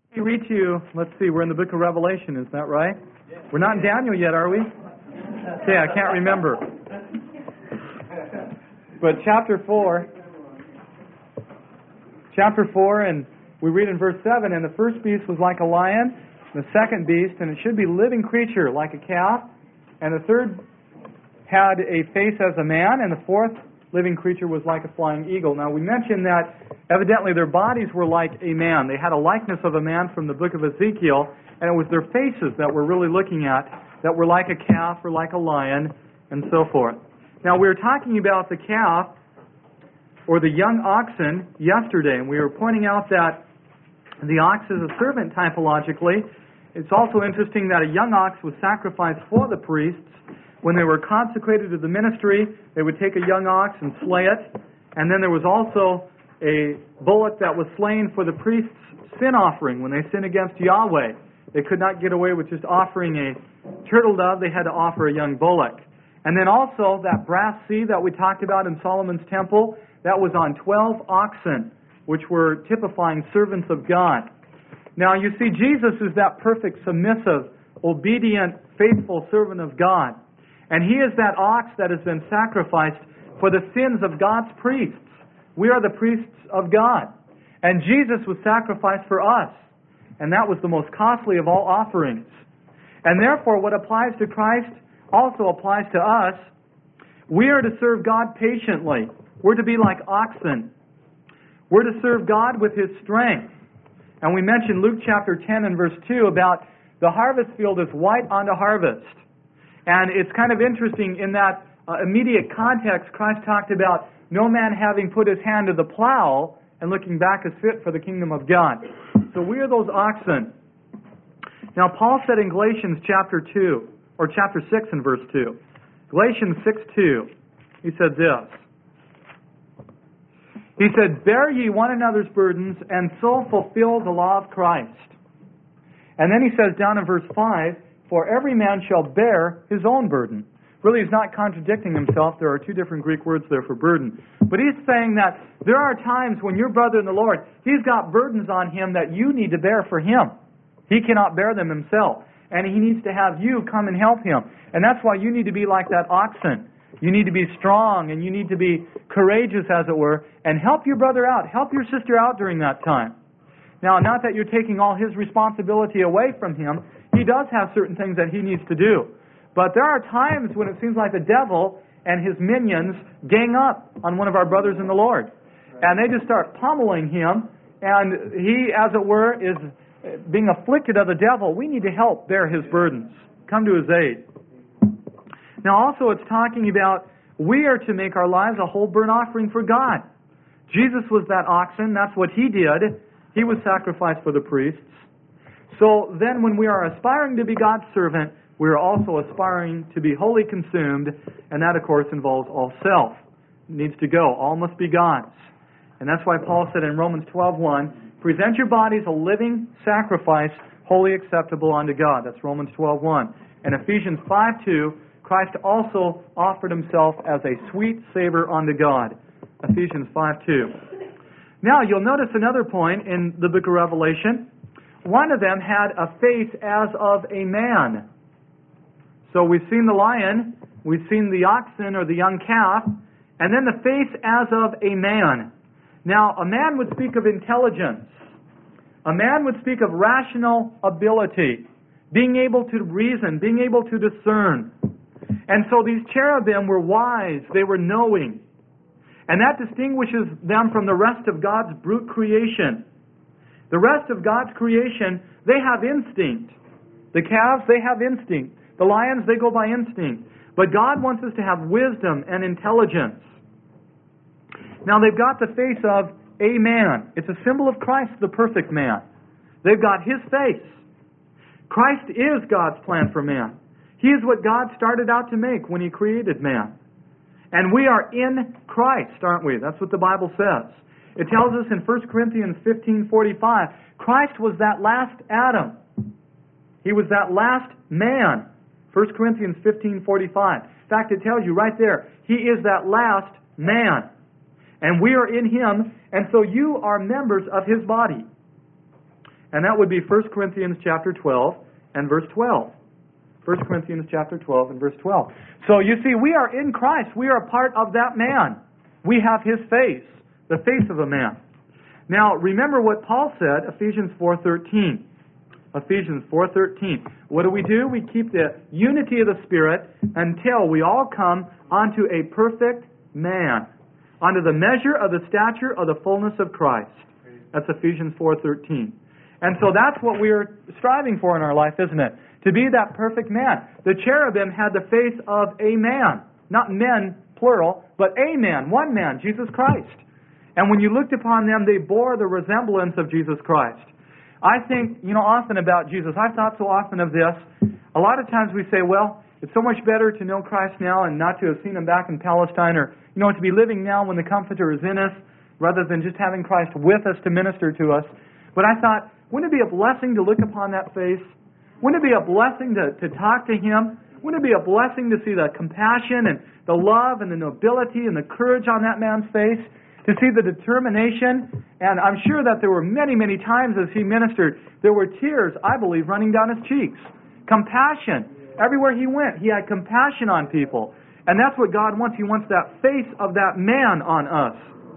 Let me read to you, let's see, we're in the book of Revelation, is that right? We're not in Daniel yet, are we? Okay, I can't remember. But chapter 4, and we read in verse 7, and the first beast was like a lion, the second beast, and it should be a living creature like a calf, and the third had a face as a man, and the fourth living creature was like a flying eagle. Now, we mentioned that evidently their bodies were like a man. They had a likeness of a man from the book of Ezekiel, and it was their faces that we're really looking at, that were like a calf or like a lion, and so forth. Now, we were talking about the calf, or the young oxen, yesterday, and we were pointing out that the ox is a servant typologically. It's also interesting that a young ox was sacrificed for the priests. When they were consecrated to the ministry, they would take a young ox and slay it. And then there was also a bullock that was slain for the priest's sin offering. When they sinned against Yahweh, they could not get away with just offering a turtle dove. They had to offer a young bullock. And then also that brass sea that we talked about in Solomon's temple, that was on 12 oxen, which were typifying servants of God. Now you see, Jesus is that perfect, submissive, obedient, faithful servant of God. And He is that ox that has been sacrificed for the sins of God's priests. We are the priests of God. And Jesus was sacrificed for us. And that was the most costly of all offerings. And therefore, what applies to Christ also applies to us. We are to serve God patiently. We're to be like oxen. We're to serve God with His strength. And we mentioned Luke chapter 10 and verse 2 about the harvest field is white unto harvest. And it's kind of interesting in that immediate context, Christ talked about no man having put his hand to the plow and looking back is fit for the kingdom of God. So we are those oxen. Now Paul said in Galatians chapter 2, or chapter 6 and verse 2, Galatians 6:2, he said this. He said, "Bear ye one another's burdens, and so fulfill the law of Christ." And then he says down in verse 5, "For every man shall bear his own burden." Really, he's not contradicting himself. There are two different Greek words there for burden. But he's saying that there are times when your brother in the Lord, he's got burdens on him that you need to bear for him. He cannot bear them himself. And he needs to have you come and help him. And that's why you need to be like that oxen. You need to be strong, and you need to be courageous, as it were, and help your brother out. Help your sister out during that time. Now, not that you're taking all his responsibility away from him. He does have certain things that he needs to do. But there are times when it seems like the devil and his minions gang up on one of our brothers in the Lord. And they just start pummeling him, and he, as it were, is being afflicted of the devil. We need to help bear his burdens. Come to his aid. Now also it's talking about we are to make our lives a whole burnt offering for God. Jesus was that oxen. That's what He did. He was sacrificed for the priests. So then when we are aspiring to be God's servant, we are also aspiring to be wholly consumed, and that, of course, involves all self. It needs to go. All must be God's. And that's why Paul said in Romans 12:1, "Present your bodies a living sacrifice, wholly acceptable unto God." That's Romans 12:1. And Ephesians 5:2, Christ also offered Himself as a sweet savor unto God. Ephesians 5:2. Now, you'll notice another point in the book of Revelation. One of them had a face as of a man. So we've seen the lion, we've seen the oxen or the young calf, and then the face as of a man. Now, a man would speak of intelligence. A man would speak of rational ability, being able to reason, being able to discern. And so these cherubim were wise, they were knowing. And that distinguishes them from the rest of God's brute creation. The rest of God's creation, they have instinct. The calves, they have instinct. The lions, they go by instinct. But God wants us to have wisdom and intelligence. Now they've got the face of a man. It's a symbol of Christ, the perfect man. They've got His face. Christ is God's plan for man. He is what God started out to make when He created man. And we are in Christ, aren't we? That's what the Bible says. It tells us in 1 Corinthians 15:45, Christ was that last Adam. He was that last man. 1 Corinthians 15:45. In fact, it tells you right there, He is that last man. And we are in Him, and so you are members of His body. And that would be 1 Corinthians chapter 12 and verse 12. 1 Corinthians chapter 12 and verse 12. So you see, we are in Christ. We are a part of that man. We have his face, the face of a man. Now, remember what Paul said, Ephesians 4:13. Ephesians 4:13. What do? We keep the unity of the Spirit until we all come unto a perfect man, unto the measure of the stature of the fullness of Christ. That's Ephesians 4:13. And so that's what we're striving for in our life, isn't it? To be that perfect man. The cherubim had the face of a man. Not men, plural, but a man, one man, Jesus Christ. And when you looked upon them, they bore the resemblance of Jesus Christ. I think, often about Jesus. I've thought so often of this. A lot of times we say, well, it's so much better to know Christ now and not to have seen Him back in Palestine, or, to be living now when the Comforter is in us, rather than just having Christ with us to minister to us. But I thought, wouldn't it be a blessing to look upon that face? Wouldn't it be a blessing to talk to Him? Wouldn't it be a blessing to see the compassion and the love and the nobility and the courage on that man's face? To see the determination? And I'm sure that there were many, many times as he ministered, there were tears, I believe, running down his cheeks. Compassion. Everywhere he went, he had compassion on people. And that's what God wants. He wants that face of that man on us.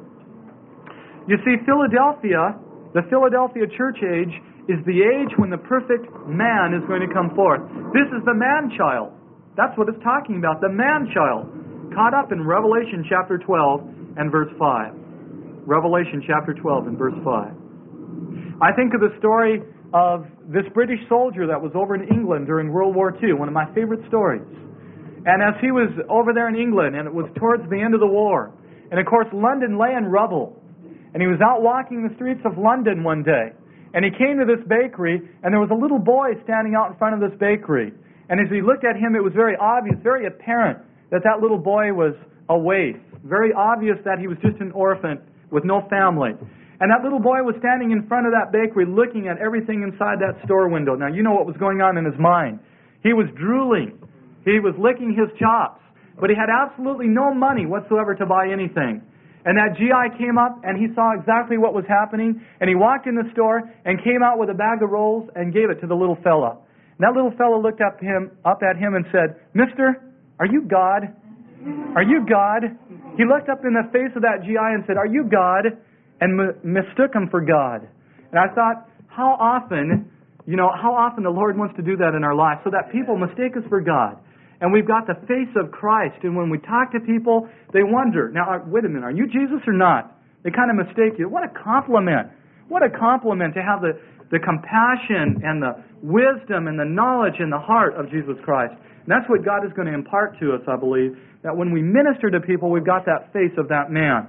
You see, Philadelphia, the Philadelphia church age, is the age when the perfect man is going to come forth. This is the man-child. That's what it's talking about, the man-child. Caught up in Revelation chapter 12 and verse 5. Revelation chapter 12 and verse 5. I think of the story of this British soldier that was over in England during World War II, one of my favorite stories. And as he was over there in England, and it was towards the end of the war, and of course London lay in rubble, and he was out walking the streets of London one day, and he came to this bakery, and there was a little boy standing out in front of this bakery. And as he looked at him, it was very obvious, very apparent, that that little boy was a waif. Very obvious that he was just an orphan with no family. And that little boy was standing in front of that bakery looking at everything inside that store window. Now, you know what was going on in his mind. He was drooling. He was licking his chops. But he had absolutely no money whatsoever to buy anything. And that GI came up and he saw exactly what was happening. And he walked in the store and came out with a bag of rolls and gave it to the little fella. And that little fella looked up at him and said, "Mister, are you God? Are you God?" He looked up in the face of that GI and said, "Are you God?" And mistook him for God. And I thought, how often the Lord wants to do that in our life, so that people mistake us for God. And we've got the face of Christ. And when we talk to people, they wonder, now, wait a minute, are you Jesus or not? They kind of mistake you. What a compliment. What a compliment to have the compassion and the wisdom and the knowledge and the heart of Jesus Christ. And that's what God is going to impart to us, I believe, that when we minister to people, we've got that face of that man.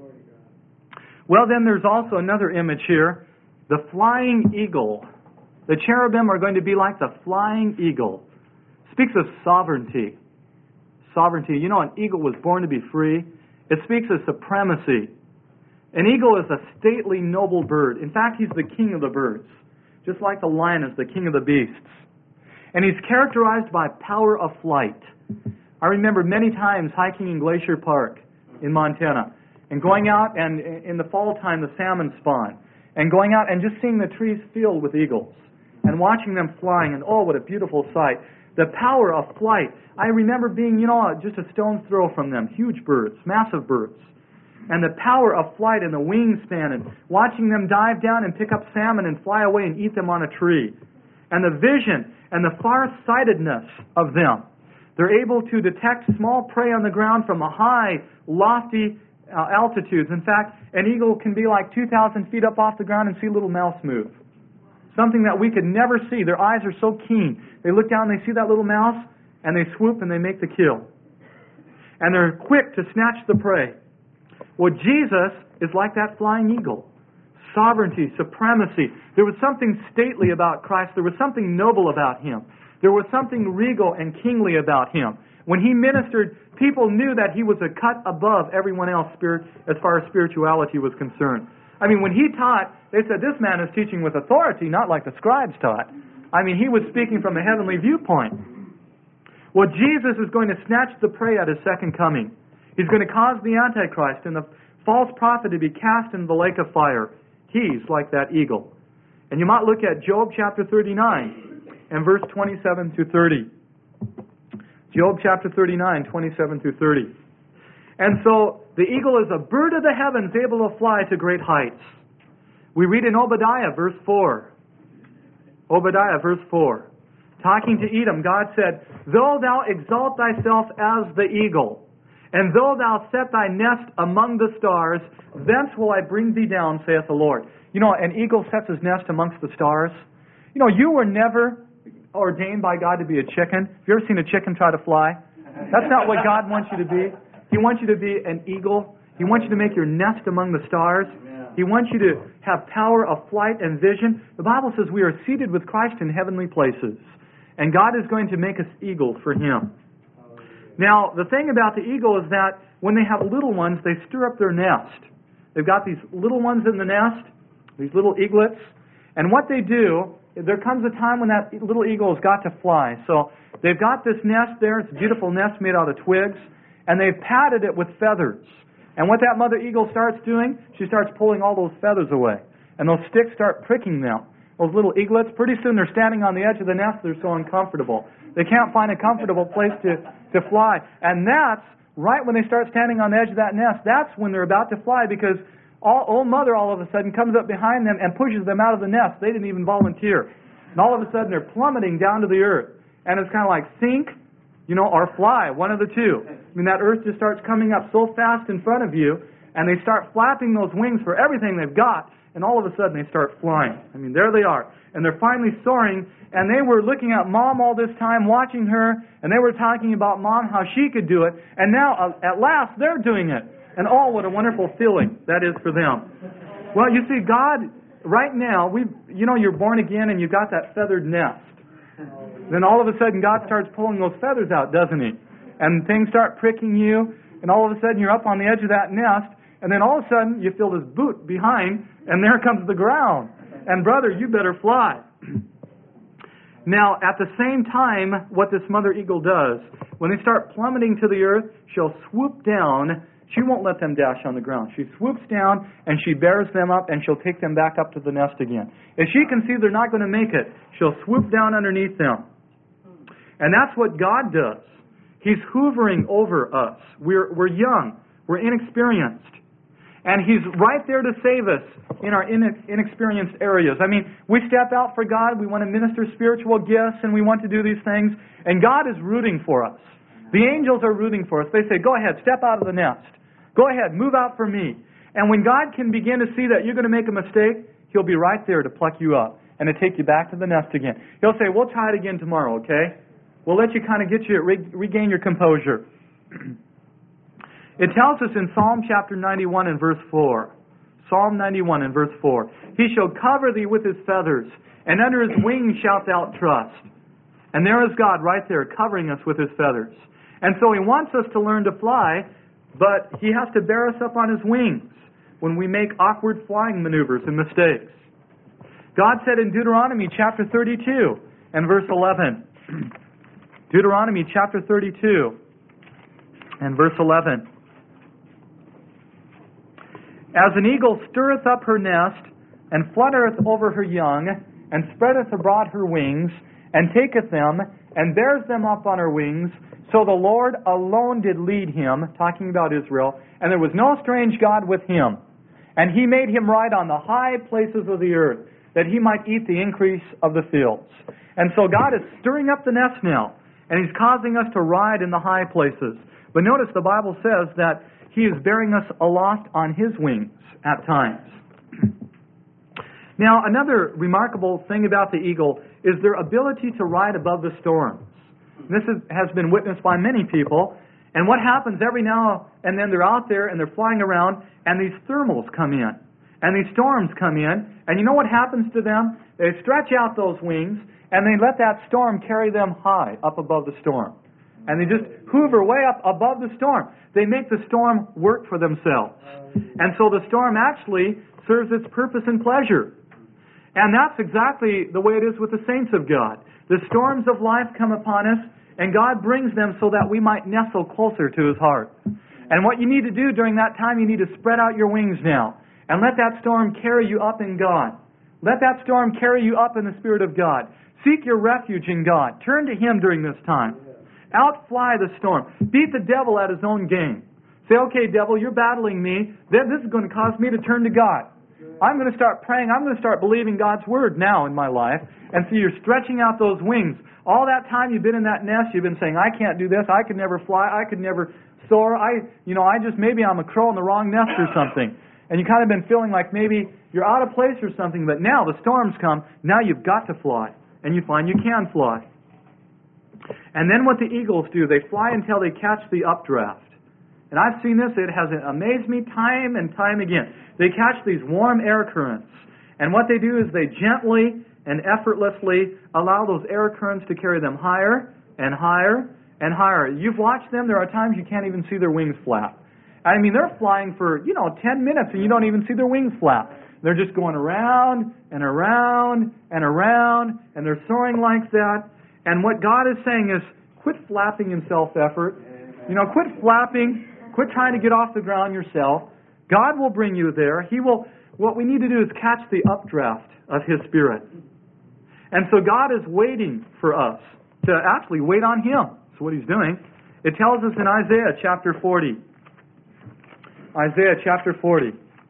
Well, then there's also another image here, the flying eagle. The cherubim are going to be like the flying eagle. Speaks of sovereignty. Sovereignty. You know, an eagle was born to be free. It speaks of supremacy. An eagle is a stately, noble bird. In fact, he's the king of the birds, just like the lion is the king of the beasts. And he's characterized by power of flight. I remember many times hiking in Glacier Park in Montana and going out, and in the fall time the salmon spawn, and going out and just seeing the trees filled with eagles and watching them flying, and oh, what a beautiful sight. The power of flight. I remember being, just a stone's throw from them. Huge birds, massive birds. And the power of flight and the wingspan, and watching them dive down and pick up salmon and fly away and eat them on a tree. And the vision and the far-sightedness of them. They're able to detect small prey on the ground from a high, lofty altitudes. In fact, an eagle can be like 2,000 feet up off the ground and see a little mouse move. Something that we could never see. Their eyes are so keen. They look down and they see that little mouse, and they swoop and they make the kill. And they're quick to snatch the prey. Well, Jesus is like that flying eagle. Sovereignty, supremacy. There was something stately about Christ. There was something noble about Him. There was something regal and kingly about Him. When He ministered, people knew that He was a cut above everyone else as far as spirituality was concerned. I mean, when He taught, they said, this man is teaching with authority, not like the scribes taught. I mean, He was speaking from a heavenly viewpoint. Well, Jesus is going to snatch the prey at His second coming. He's going to cause the Antichrist and the false prophet to be cast into the lake of fire. He's like that eagle. And you might look at Job chapter 39 and verse 27 through 30. Job chapter 39, 27 through 30. And so the eagle is a bird of the heavens able to fly to great heights. We read in Obadiah verse 4. Obadiah verse 4. Talking to Edom, God said, "Though thou exalt thyself as the eagle, and though thou set thy nest among the stars, thence will I bring thee down, saith the Lord." You know, an eagle sets his nest amongst the stars. You know, you were never ordained by God to be a chicken. Have you ever seen a chicken try to fly? That's not what God wants you to be. He wants you to be an eagle. He wants you to make your nest among the stars. He wants you to have power of flight and vision. The Bible says we are seated with Christ in heavenly places. And God is going to make us eagles for Him. Now, the thing about the eagle is that when they have little ones, they stir up their nest. They've got these little ones in the nest, these little eaglets. And what they do, there comes a time when that little eagle has got to fly. So they've got this nest there. It's a beautiful nest made out of twigs. And they've padded it with feathers. And what that mother eagle starts doing, she starts pulling all those feathers away. And those sticks start pricking them. Those little eaglets, pretty soon they're standing on the edge of the nest. They're so uncomfortable. They can't find a comfortable place to fly. And that's right when they start standing on the edge of that nest. That's when they're about to fly, because old mother all of a sudden comes up behind them and pushes them out of the nest. They didn't even volunteer. And all of a sudden they're plummeting down to the earth. And it's kind of like sink, or fly, one of the two. I mean, that earth just starts coming up so fast in front of you, and they start flapping those wings for everything they've got, and all of a sudden they start flying. I mean, there they are. And they're finally soaring, and they were looking at Mom all this time, watching her, and they were talking about Mom, how she could do it, and now, at last, they're doing it. And oh, what a wonderful feeling that is for them. Well, you see, God, right now, you're born again, and you've got that feathered nest. Then all of a sudden, God starts pulling those feathers out, doesn't He? And things start pricking you, and all of a sudden, you're up on the edge of that nest, and then all of a sudden, you feel this boot behind, and there comes the ground. And brother, you better fly. Now, at the same time, what this mother eagle does, when they start plummeting to the earth, she'll swoop down. She won't let them dash on the ground. She swoops down, and she bears them up, and she'll take them back up to the nest again. If she can see they're not going to make it, she'll swoop down underneath them. And that's what God does. He's hoovering over us. We're young. We're inexperienced. And He's right there to save us in our inexperienced areas. I mean, we step out for God, we want to minister spiritual gifts, and we want to do these things, and God is rooting for us. The angels are rooting for us. They say, go ahead, step out of the nest. Go ahead, move out for me. And when God can begin to see that you're going to make a mistake, He'll be right there to pluck you up and to take you back to the nest again. He'll say, we'll try it again tomorrow, okay? We'll let you kind of regain your composure. It tells us in Psalm chapter 91 and verse 4. Psalm 91 and verse 4. He shall cover thee with His feathers, and under His wings shalt thou trust. And there is God right there covering us with His feathers. And so He wants us to learn to fly, but He has to bear us up on His wings when we make awkward flying maneuvers and mistakes. God said in Deuteronomy chapter 32 and verse 11. Deuteronomy chapter 32 and verse 11. As an eagle stirreth up her nest, and fluttereth over her young, and spreadeth abroad her wings, and taketh them, and bears them up on her wings, so the Lord alone did lead him, talking about Israel, and there was no strange God with him. And He made him ride on the high places of the earth, that he might eat the increase of the fields. And so God is stirring up the nest now, and He's causing us to ride in the high places. But notice the Bible says that He is bearing us aloft on His wings at times. Now, another remarkable thing about the eagle is their ability to ride above the storms. This has been witnessed by many people. And what happens every now and then, they're out there and they're flying around, and these thermals come in, and these storms come in, and you know what happens to them? They stretch out those wings, and they let that storm carry them high up above the storm. And they just hoover way up above the storm. They make the storm work for themselves. And so the storm actually serves its purpose and pleasure. And that's exactly the way it is with the saints of God. The storms of life come upon us, and God brings them so that we might nestle closer to His heart. And what you need to do during that time, you need to spread out your wings now, and let that storm carry you up in God. Let that storm carry you up in the Spirit of God. Seek your refuge in God. Turn to Him during this time. Outfly the storm. Beat the devil at his own game. Say, okay, devil, you're battling me. Then this is going to cause me to turn to God. I'm going to start praying. I'm going to start believing God's Word now in my life. And so you're stretching out those wings. All that time you've been in that nest, you've been saying, I can't do this. I could never fly. I could never soar. Maybe I'm a crow in the wrong nest or something. And you kind of been feeling like maybe you're out of place or something. But now the storms come. Now you've got to fly. And you find you can fly. And then what the eagles do, they fly until they catch the updraft. And I've seen this. It has amazed me time and time again. They catch these warm air currents. And what they do is they gently and effortlessly allow those air currents to carry them higher and higher and higher. You've watched them. There are times you can't even see their wings flap. I mean, they're flying for, 10 minutes and you don't even see their wings flap. They're just going around and around and around, and they're soaring like that. And what God is saying is, quit flapping in self-effort. Quit flapping. Quit trying to get off the ground yourself. God will bring you there. What we need to do is catch the updraft of His Spirit. And so God is waiting for us to actually wait on Him. That's what He's doing. It tells us in Isaiah chapter 40. Isaiah chapter 40.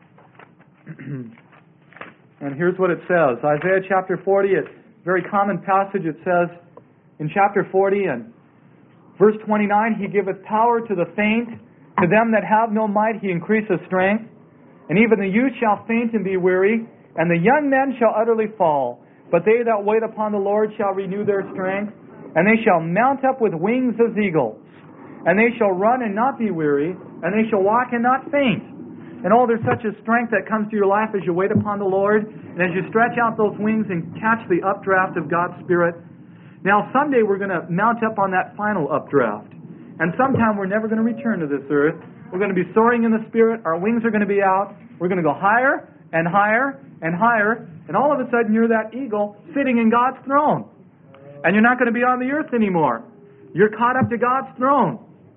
And here's what it says. Isaiah chapter 40, it's a very common passage. It says in chapter 40 and verse 29, He giveth power to the faint. To them that have no might He increaseth strength. And even the youth shall faint and be weary, and the young men shall utterly fall. But they that wait upon the Lord shall renew their strength, and they shall mount up with wings as eagles. And they shall run and not be weary, and they shall walk and not faint. And there's such a strength that comes to your life as you wait upon the Lord, and as you stretch out those wings and catch the updraft of God's Spirit. Now, someday we're going to mount up on that final updraft. And sometime we're never going to return to this earth. We're going to be soaring in the Spirit. Our wings are going to be out. We're going to go higher and higher and higher. And all of a sudden you're that eagle sitting in God's throne. And you're not going to be on the earth anymore. You're caught up to God's throne.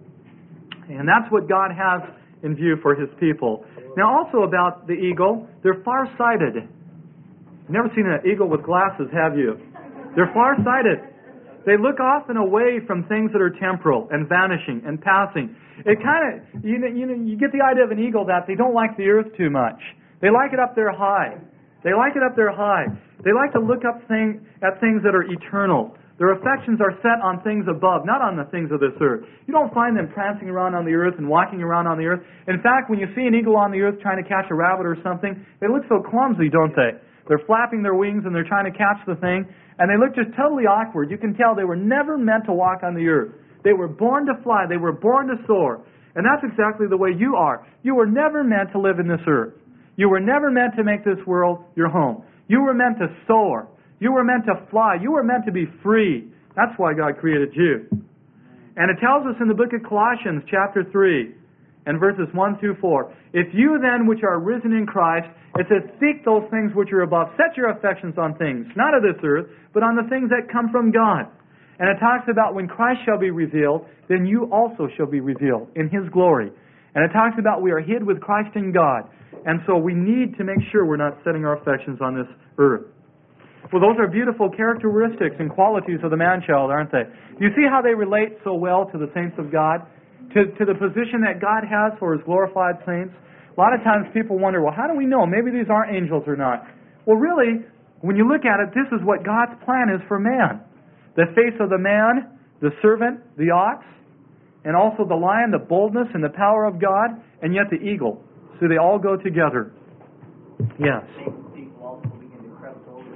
And that's what God has in view for His people. Now also about the eagle, they're far-sighted. You've never seen an eagle with glasses, have you? They're far-sighted. They look off and away from things that are temporal and vanishing and passing. It kind of, you get the idea of an eagle that they don't like the earth too much. They like it up there high. They like it up there high. They like to look up at things that are eternal. Their affections are set on things above, not on the things of this earth. You don't find them prancing around on the earth and walking around on the earth. In fact, when you see an eagle on the earth trying to catch a rabbit or something, they look so clumsy, don't they? They're flapping their wings and they're trying to catch the thing. And they look just totally awkward. You can tell they were never meant to walk on the earth. They were born to fly. They were born to soar. And that's exactly the way you are. You were never meant to live in this earth. You were never meant to make this world your home. You were meant to soar. You were meant to fly. You were meant to be free. That's why God created you. And it tells us in the book of Colossians chapter 3 and verses 1 through 4, if you then which are risen in Christ, it says, seek those things which are above. Set your affections on things, not of this earth, but on the things that come from God. And it talks about when Christ shall be revealed, then you also shall be revealed in His glory. And it talks about we are hid with Christ in God. And so we need to make sure we're not setting our affections on this earth. Well, those are beautiful characteristics and qualities of the man-child, aren't they? You see how they relate so well to the saints of God? To the position that God has for His glorified saints? A lot of times people wonder, well, how do we know? Maybe these aren't angels or not. Well, really, when you look at it, this is what God's plan is for man. The face of the man, the servant, the ox, and also the lion, the boldness and the power of God, and yet the eagle. So they all go together. Yes. People also begin to crest over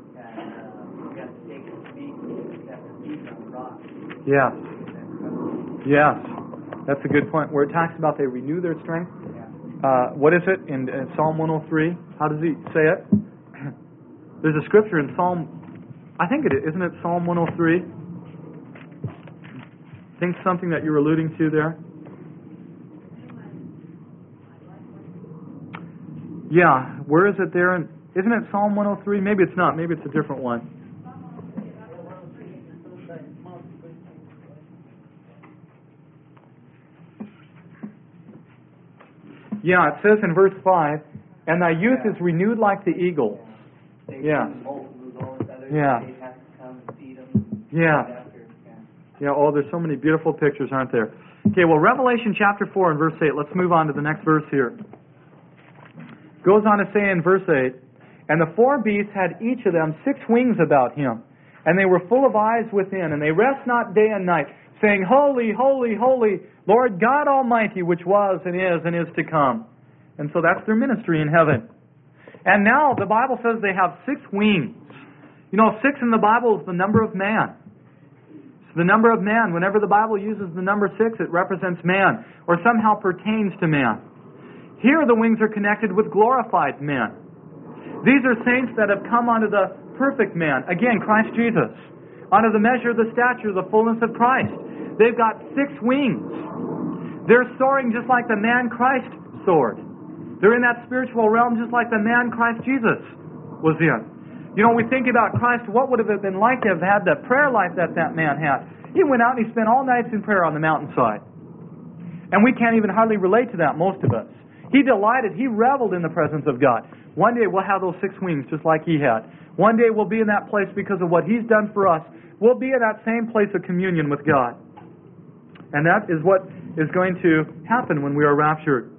and begin to take his feet on the rock. Yes. Yes. That's a good point. Where it talks about they renew their strength. What is it in Psalm 103? How does he say it? There's a scripture in Psalm, I think it is, isn't it Psalm 103? I think something that you're alluding to there. Yeah, where is it there? Isn't it Psalm 103? Maybe it's not. Maybe it's a different one. Yeah, it says in verse 5, and thy youth is renewed like the eagles. They Yeah. lose all the feathers. Yeah. They have to come and feed them. Yeah. Right after. Yeah, oh, there's so many beautiful pictures, aren't there? Okay, well, Revelation chapter 4 and verse 8. Let's move on to the next verse here. Goes on to say in verse 8, "And the four beasts had each of them 6 wings about him, and they were full of eyes within, and they rest not day and night, saying, Holy, holy, holy, Lord God Almighty, which was and is to come." And so that's their ministry in heaven. And now the Bible says they have 6 wings. You know, 6 in the Bible is the number of man. It's the number of man. Whenever the Bible uses the number 6, it represents man, or somehow pertains to man. Here the wings are connected with glorified men. These are saints that have come unto the perfect man, again, Christ Jesus, unto the measure of the stature of the fullness of Christ. They've got 6 wings. They're soaring just like the man Christ soared. They're in that spiritual realm just like the man Christ Jesus was in. You know, we think about Christ, what would have it been like to have had the prayer life that man had? He went out and he spent all nights in prayer on the mountainside. And we can't even hardly relate to that, most of us. He delighted, he reveled in the presence of God. One day we'll have those 6 wings just like he had. One day we'll be in that place because of what he's done for us. We'll be in that same place of communion with God. And that is what is going to happen when we are raptured.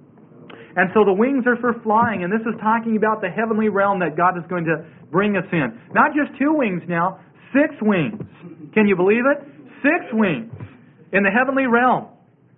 And so the wings are for flying, and this is talking about the heavenly realm that God is going to bring us in. Not just 2 wings now, 6 wings. Can you believe it? 6 wings in the heavenly realm.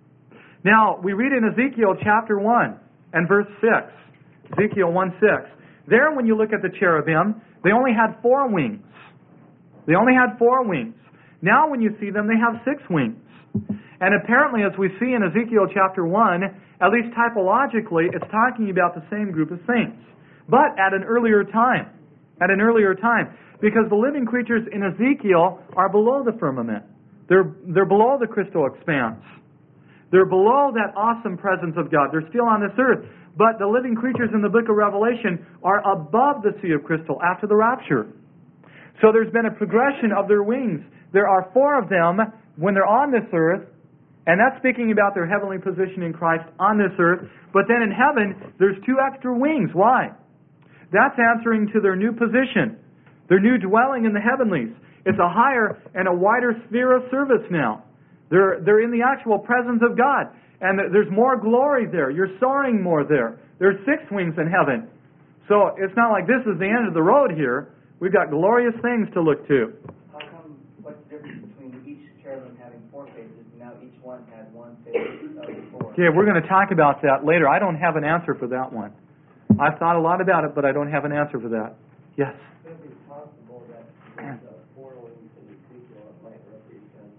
Now, we read in Ezekiel chapter 1 and verse 6. Ezekiel 1:6. There, when you look at the cherubim, they only had 4 wings. They only had 4 wings. Now, when you see them, they have 6 wings. And apparently, as we see in Ezekiel chapter 1, at least typologically, it's talking about the same group of saints. But at an earlier time. At an earlier time. Because the living creatures in Ezekiel are below the firmament. They're below the crystal expanse. They're below that awesome presence of God. They're still on this earth. But the living creatures in the book of Revelation are above the sea of crystal after the rapture. So there's been a progression of their wings. There are 4 of them when they're on this earth, and that's speaking about their heavenly position in Christ on this earth. But then in heaven, there's 2 extra wings. Why? That's answering to their new position, their new dwelling in the heavenlies. It's a higher and a wider sphere of service now. They're in the actual presence of God. And there's more glory there. You're soaring more there. There's 6 wings in heaven. So it's not like this is the end of the road here. We've got glorious things to look to. How come, what's the difference between each cherubim having 4 faces and now each one had 1 face of the 4? Okay, we're going to talk about that later. I don't have an answer for that one. I've thought a lot about it, but I don't have an answer for that. Yes? Could it be possible that the 4 wings in Ezekiel might represent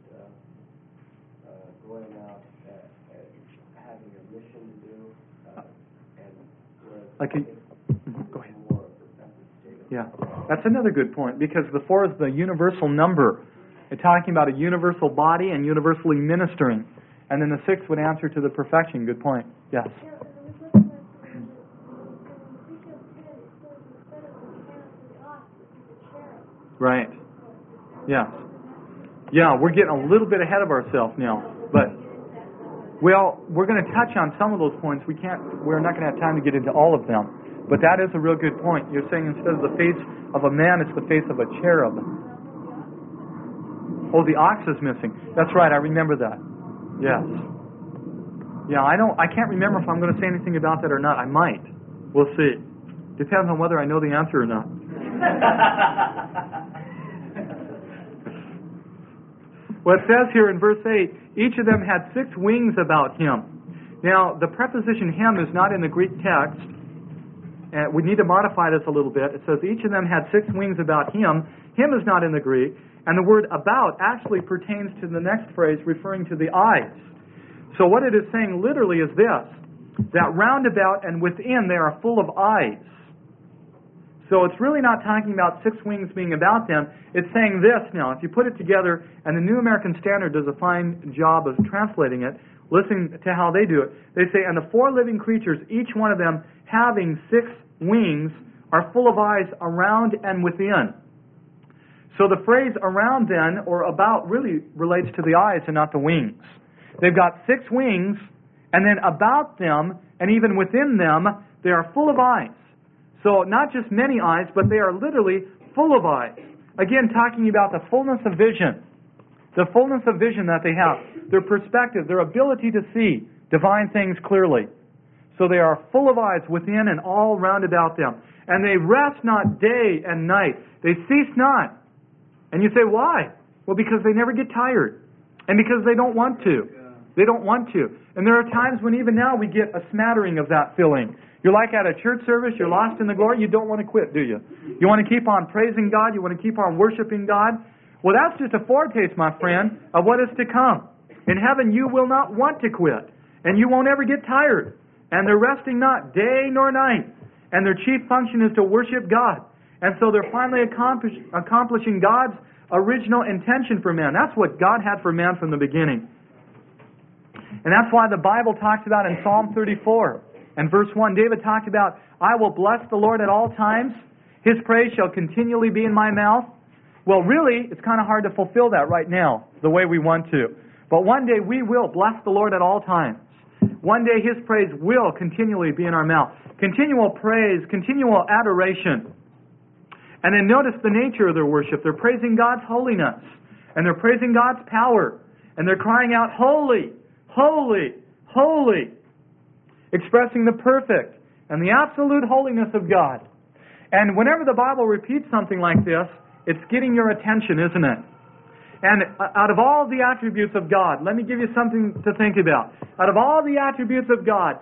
going out and having a mission to do, and whereas Like go ahead. more of the perfected state of Yeah, that's another good point, because the 4 is the universal number. It's talking about a universal body and universally ministering. And then the 6 would answer to the perfection. Good point. Yes? Yeah, and I was looking at in Ezekiel 10, it says instead of the cat, the ox, it's the cherub. Right. Yes. Yeah, we're getting a little bit ahead of ourselves now. But, well, we're going to touch on some of those points. We're not going to have time to get into all of them. But that is a real good point. You're saying instead of the face of a man, it's the face of a cherub. Oh, the ox is missing. That's right, I remember that. Yes. Yeah, I can't remember if I'm going to say anything about that or not. I might. We'll see. Depends on whether I know the answer or not. Well, it says here in verse 8, each of them had 6 wings about him. Now, the preposition him is not in the Greek text. We need to modify this a little bit. It says each of them had 6 wings about him. Him is not in the Greek. And the word about actually pertains to the next phrase referring to the eyes. So what it is saying literally is this, that round about and within they are full of eyes. So it's really not talking about 6 wings being about them. It's saying this now. If you put it together, and the New American Standard does a fine job of translating it, listen to how they do it. They say, and the 4 living creatures, each one of them having 6 wings, are full of eyes around and within. So the phrase around then, or about, really relates to the eyes and not the wings. They've got 6 wings, and then about them, and even within them, they are full of eyes. So not just many eyes, but they are literally full of eyes. Again, talking about the fullness of vision. The fullness of vision that they have. Their perspective, their ability to see divine things clearly. So they are full of eyes within and all round about them. And they rest not day and night. They cease not. And you say, why? Well, because they never get tired. And because they don't want to. They don't want to. And there are times when even now we get a smattering of that feeling. You're like at a church service, you're lost in the glory, you don't want to quit, do you? You want to keep on praising God, you want to keep on worshiping God. Well, that's just a foretaste, my friend, of what is to come. In heaven you will not want to quit. And you won't ever get tired. And they're resting not day nor night. And their chief function is to worship God. And so they're finally accomplishing God's original intention for man. That's what God had for man from the beginning. And that's why the Bible talks about in Psalm 34 and verse 1, David talked about, I will bless the Lord at all times. His praise shall continually be in my mouth. Well, really, it's kind of hard to fulfill that right now, the way we want to. But one day we will bless the Lord at all times. One day His praise will continually be in our mouth. Continual praise, continual adoration. And then notice the nature of their worship. They're praising God's holiness. And they're praising God's power. And they're crying out, holy, holy, holy. Expressing the perfect and the absolute holiness of God. And whenever the Bible repeats something like this, it's getting your attention, isn't it? And out of all the attributes of God, let me give you something to think about. Out of all the attributes of God,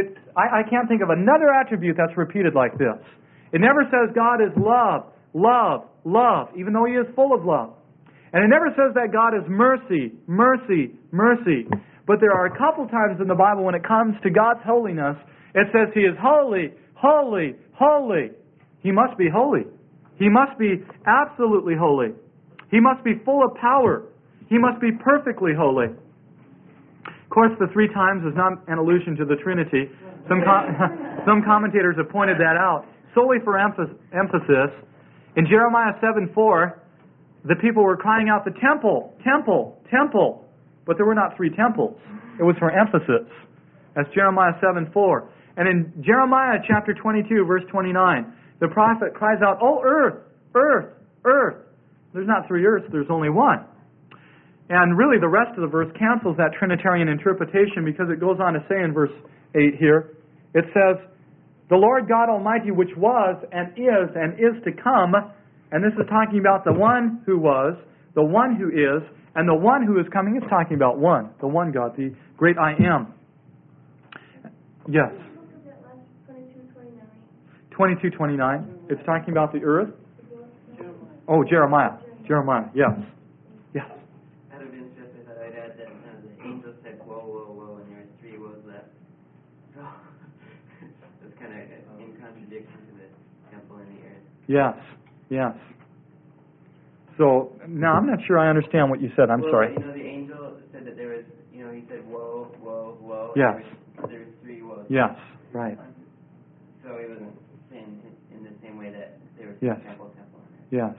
I can't think of another attribute that's repeated like this. It never says God is love, love, love, even though He is full of love. And it never says that God is mercy, mercy, mercy. But there are a couple times in the Bible when it comes to God's holiness, it says He is holy, holy, holy. He must be holy. He must be absolutely holy. He must be full of power. He must be perfectly holy. Of course, the 3 times is not an allusion to the Trinity. Some commentators have pointed that out solely for emphasis. In Jeremiah 7:4, the people were crying out, the temple, temple, temple. But there were not 3 temples. It was for emphasis. That's Jeremiah 7:4. And in Jeremiah chapter 22, verse 29, the prophet cries out, oh, earth, earth, earth. There's not 3 earths, there's only one. And really the rest of the verse cancels that Trinitarian interpretation because it goes on to say in verse 8 here, it says, the Lord God Almighty which was and is to come, and this is talking about the one who was, the one who is, and the one who is coming is talking about one, the one God, the great I am. Yes. 22:29. It's talking about the earth. Oh, Jeremiah. Jeremiah, yes. Yes. Out of interest, I thought I'd add that the angel said, whoa, whoa, whoa, and there's 3 woes left. So, that's kind of in contradiction to the temple and the earth. Yes, yes. So, now I'm not sure I understand what you said. I'm sorry. You know, the angel said that there was, he said, whoa, whoa, whoa. Yes. There was 3 woes. Yes, right. So he wasn't saying in the same way that there was Yes. temple. Yes.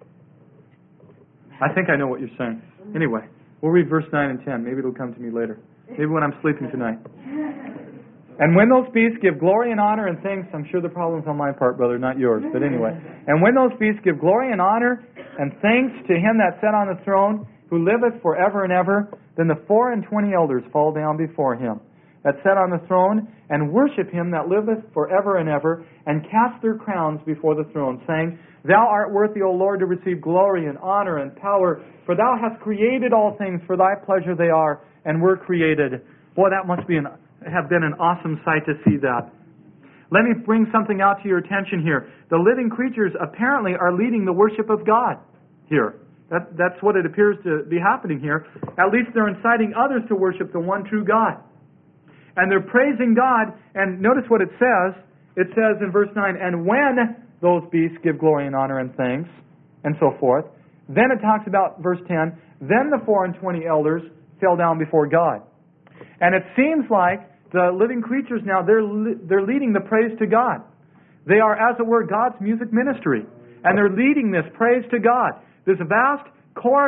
I think I know what you're saying. Anyway, we'll read verse 9 and 10. Maybe it'll come to me later. Maybe when I'm sleeping tonight. And when those beasts give glory and honor and thanks, I'm sure the problem's on my part, brother, not yours, but anyway. And when those beasts give glory and honor and thanks to Him that sat on the throne, who liveth forever and ever, then the 24 elders fall down before Him that sat on the throne, and worship Him that liveth forever and ever, and cast their crowns before the throne, saying, Thou art worthy, O Lord, to receive glory and honor and power, for Thou hast created all things, for Thy pleasure they are, and were created. Boy, that must have been an awesome sight to see that. Let me bring something out to your attention here. The living creatures apparently are leading the worship of God here. That's what it appears to be happening here. At least they're inciting others to worship the one true God. And they're praising God, and notice what it says. It says in verse 9, and when those beasts give glory and honor and thanks, and so forth, then it talks about, verse 10, then the 24 elders fell down before God. And it seems like the living creatures now, they're leading the praise to God. They are, as it were, God's music ministry. And they're leading this praise to God. This vast chorus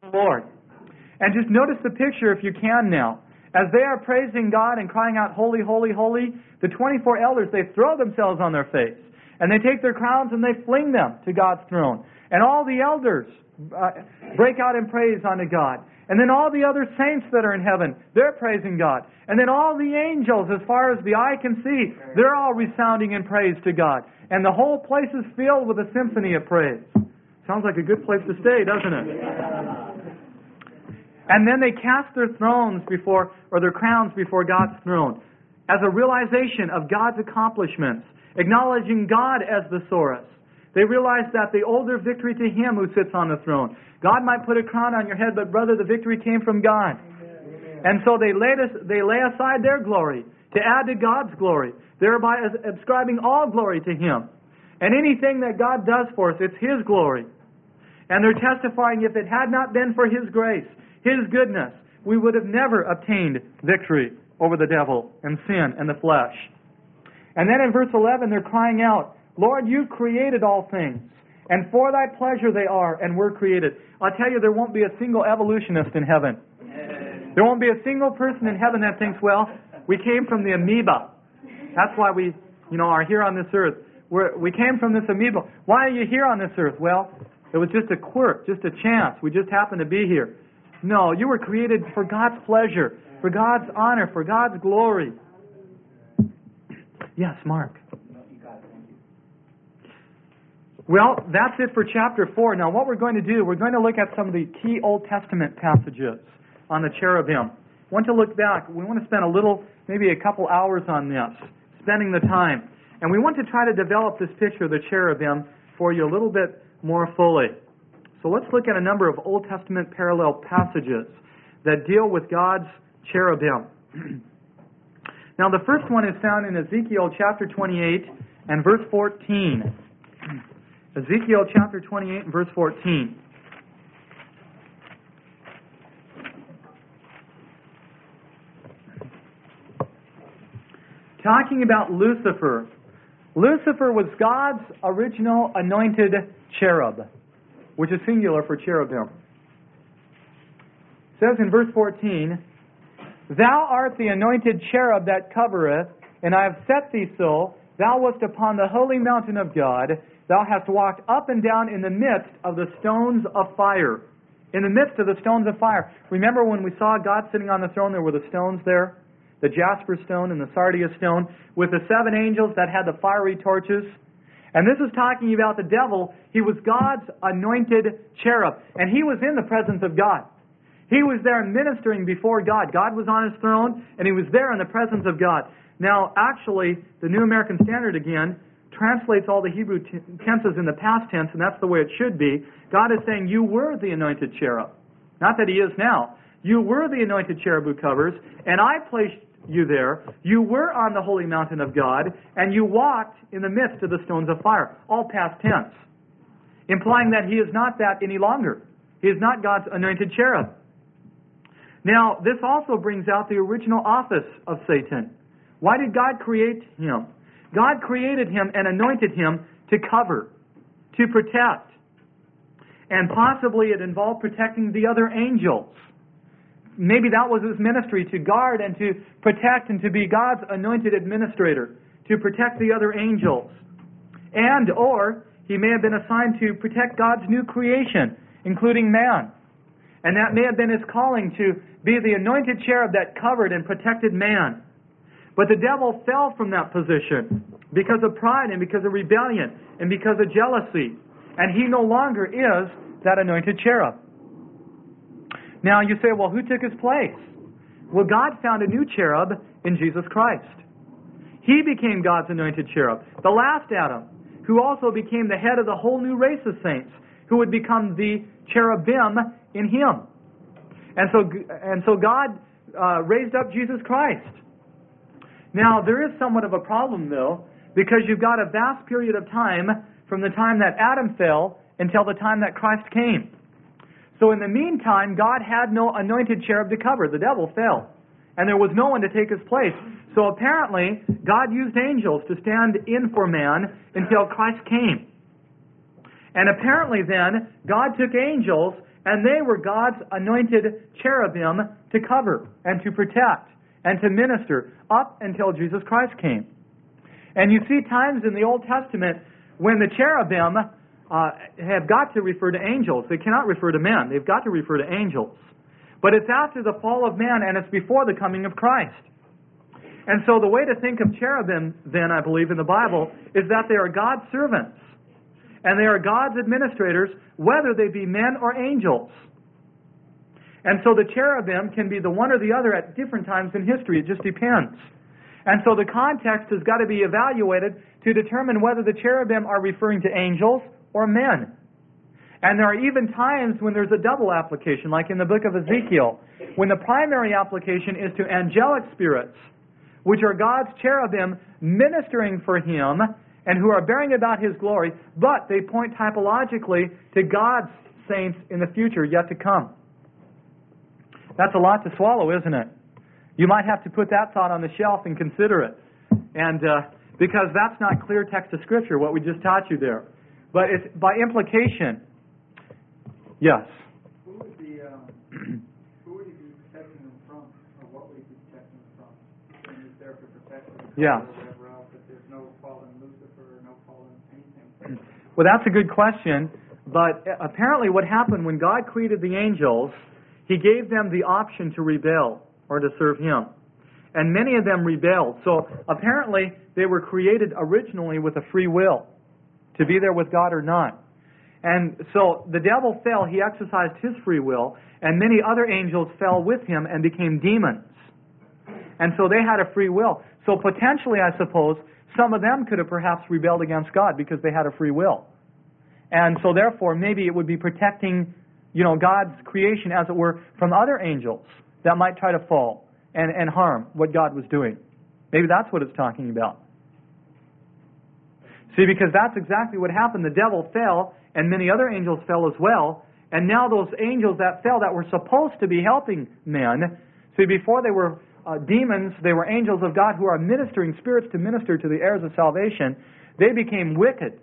the Lord. And just notice the picture if you can now. As they are praising God and crying out, holy, holy, holy, the 24 elders, they throw themselves on their face. And they take their crowns and they fling them to God's throne. And all the elders break out in praise unto God. And then all the other saints that are in heaven, they're praising God. And then all the angels, as far as the eye can see, they're all resounding in praise to God. And the whole place is filled with a symphony of praise. Sounds like a good place to stay, doesn't it? And then they cast their thrones before, or their crowns before God's throne, as a realization of God's accomplishments, acknowledging God as the source. They realize that they owe their victory to Him who sits on the throne. God might put a crown on your head, but brother, the victory came from God. Amen. And so they lay aside their glory to add to God's glory, thereby ascribing all glory to Him. And anything that God does for us, it's His glory. And they're testifying, if it had not been for His grace, His goodness, we would have never obtained victory over the devil and sin and the flesh. And then in verse 11, they're crying out, Lord, you created all things, and for thy pleasure they are and were created. I'll tell you, there won't be a single evolutionist in heaven. There won't be a single person in heaven that thinks, well, we came from the amoeba. That's why we, are here on this earth. We came from this amoeba. Why are you here on this earth? Well, it was just a quirk, just a chance. We just happened to be here. No, you were created for God's pleasure, for God's honor, for God's glory. Yes, Mark. Well, that's it for chapter 4. Now, what we're going to do, we're going to look at some of the key Old Testament passages on the cherubim. We want to look back. We want to spend maybe a couple hours on this, spending the time. And we want to try to develop this picture of the cherubim for you a little bit more fully. So let's look at a number of Old Testament parallel passages that deal with God's cherubim. Now, the first one is found in Ezekiel chapter 28 and verse 14. Ezekiel chapter 28 and verse 14. Talking about Lucifer. Lucifer was God's original anointed cherub, which is singular for cherubim. It says in verse 14, Thou art the anointed cherub that covereth, and I have set thee so. Thou wast upon the holy mountain of God. Thou hast walked up and down in the midst of the stones of fire. In the midst of the stones of fire. Remember when we saw God sitting on the throne, there were the stones there? The jasper stone and the sardius stone, with the 7 angels that had the fiery torches. And this is talking about the devil. He was God's anointed cherub. And he was in the presence of God. He was there ministering before God. God was on his throne, and he was there in the presence of God. Now, actually, the New American Standard, again, translates all the Hebrew tenses in the past tense, and that's the way it should be. God is saying, you were the anointed cherub. Not that he is now. You were the anointed cherub who covers, and I placed you there. You were on the holy mountain of God, and you walked in the midst of the stones of fire. All past tense. Implying that he is not that any longer. He is not God's anointed cherub. Now, this also brings out the original office of Satan. Why did God create him? God created him and anointed him to cover, to protect. And possibly it involved protecting the other angels. Maybe that was his ministry, to guard and to protect and to be God's anointed administrator, to protect the other angels. And, or, he may have been assigned to protect God's new creation, including man. And that may have been his calling, to be the anointed cherub that covered and protected man. But the devil fell from that position because of pride and because of rebellion and because of jealousy. And he no longer is that anointed cherub. Now you say, well, who took his place? Well, God found a new cherub in Jesus Christ. He became God's anointed cherub, the last Adam, who also became the head of the whole new race of saints, who would become the cherubim in him. And so God raised up Jesus Christ. Now, there is somewhat of a problem, though, because you've got a vast period of time from the time that Adam fell until the time that Christ came. So in the meantime, God had no anointed cherub to cover. The devil fell, and there was no one to take his place. So apparently, God used angels to stand in for man until Christ came. And apparently then, God took angels And they were God's anointed cherubim to cover and to protect and to minister up until Jesus Christ came. And you see times in the Old Testament when the cherubim have got to refer to angels. They cannot refer to men. They've got to refer to angels. But it's after the fall of man, and it's before the coming of Christ. And so the way to think of cherubim, then, I believe, in the Bible, is that they are God's servants. And they are God's administrators, whether they be men or angels. And so the cherubim can be the one or the other at different times in history. It just depends. And so the context has got to be evaluated to determine whether the cherubim are referring to angels or men. And there are even times when there's a double application, like in the book of Ezekiel, when the primary application is to angelic spirits, which are God's cherubim ministering for Him and who are bearing about His glory, but they point typologically to God's saints in the future yet to come. That's a lot to swallow, isn't it? You might have to put that thought on the shelf and consider it. And because that's not clear text of Scripture, what we just taught you there. But it's by implication. Yes? Who would you be protecting them from? Or what would you be protecting them from? And is there for protection Yeah. or whatever else, if there's no fallen Lucifer or no fallen anything? Well, that's a good question. But apparently what happened when God created the angels, He gave them the option to rebel or to serve Him. And many of them rebelled. So apparently they were created originally with a free will to be there with God or not. And so the devil fell, he exercised his free will, and many other angels fell with him and became demons. And so they had a free will. So potentially, I suppose, some of them could have perhaps rebelled against God because they had a free will. And so therefore, maybe it would be protecting, God's creation, as it were, from other angels that might try to fall and harm what God was doing. Maybe that's what it's talking about. See, because that's exactly what happened. The devil fell, and many other angels fell as well. And now those angels that fell that were supposed to be helping men, see, before they were demons, they were angels of God who are ministering spirits to minister to the heirs of salvation. They became wicked,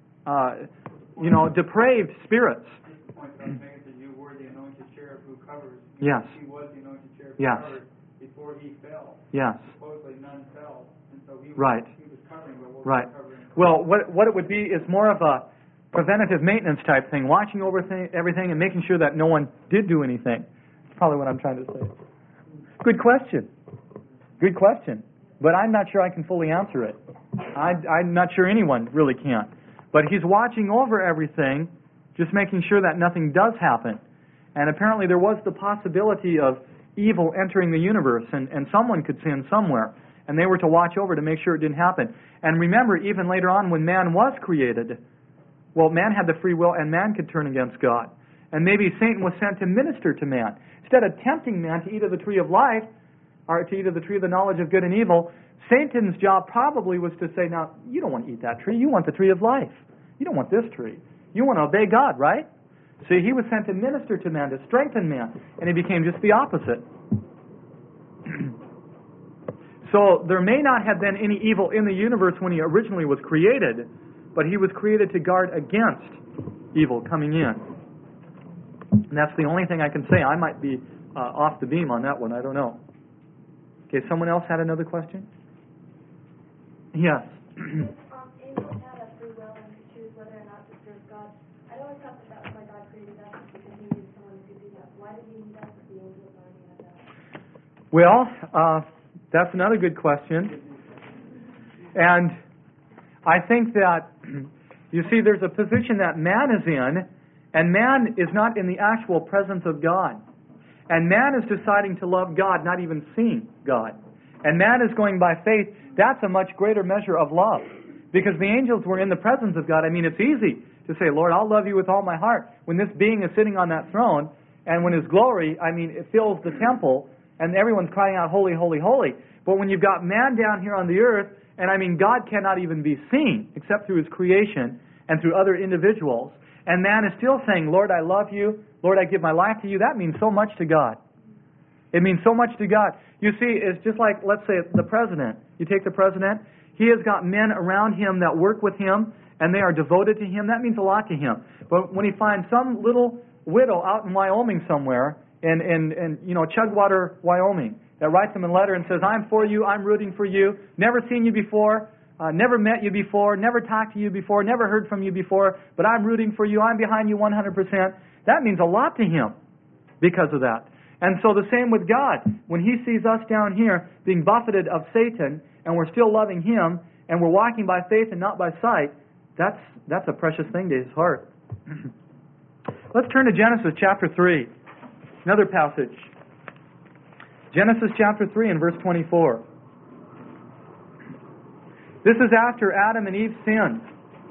depraved spirits. The point that I was making is you were the anointed cherub who covers. Yes. He was the anointed cherub Yes. who covered before he fell. Yes. Supposedly none fell, and so he was, Right. he was covering, but what Right. was he covering? Well, what it would be is more of a preventative maintenance type thing, watching over everything and making sure that no one did do anything. That's probably what I'm trying to say. Good question. Good question. But I'm not sure I can fully answer it. I'm not sure anyone really can. But He's watching over everything, just making sure that nothing does happen. And apparently there was the possibility of evil entering the universe, and someone could sin somewhere. And they were to watch over to make sure it didn't happen. And remember, even later on when man was created, well, man had the free will and man could turn against God. And maybe Satan was sent to minister to man. Instead of tempting man to eat of the tree of life, or to eat of the tree of the knowledge of good and evil, Satan's job probably was to say, now, you don't want to eat that tree. You want the tree of life. You don't want this tree. You want to obey God, right? See, he was sent to minister to man, to strengthen man. And he became just the opposite. So there may not have been any evil in the universe when he originally was created, but he was created to guard against evil coming in. And that's the only thing I can say. I might be off the beam on that one. I don't know. Okay, someone else had another question? Yes. Angels had a free will and could choose whether or not to serve God. I always thought that was why God created us, because He needed someone who could do that. Why did He need us if the angels already had that? Well, that's another good question. And I think that, you see, there's a position that man is in, and man is not in the actual presence of God. And man is deciding to love God, not even seeing God. And man is going by faith. That's a much greater measure of love. Because the angels were in the presence of God. I mean, it's easy to say, Lord, I'll love you with all my heart. When this being is sitting on that throne, and when His glory, it fills the temple, and everyone's crying out, holy, holy, holy. But when you've got man down here on the earth, and God cannot even be seen except through His creation and through other individuals, and man is still saying, Lord, I love you. Lord, I give my life to you. That means so much to God. It means so much to God. You see, it's just like, let's say, the president. You take the president. He has got men around him that work with him, and they are devoted to him. That means a lot to him. But when he finds some little widow out in Wyoming somewhere, in Chugwater, Wyoming, that writes them a letter and says, I'm for you, I'm rooting for you, never seen you before, never met you before, never talked to you before, never heard from you before, but I'm rooting for you, I'm behind you 100%. That means a lot to him because of that. And so the same with God. When He sees us down here being buffeted of Satan, and we're still loving Him, and we're walking by faith and not by sight, that's a precious thing to His heart. Let's turn to Genesis chapter 3. Another passage. Genesis chapter 3 and verse 24. This is after Adam and Eve sinned.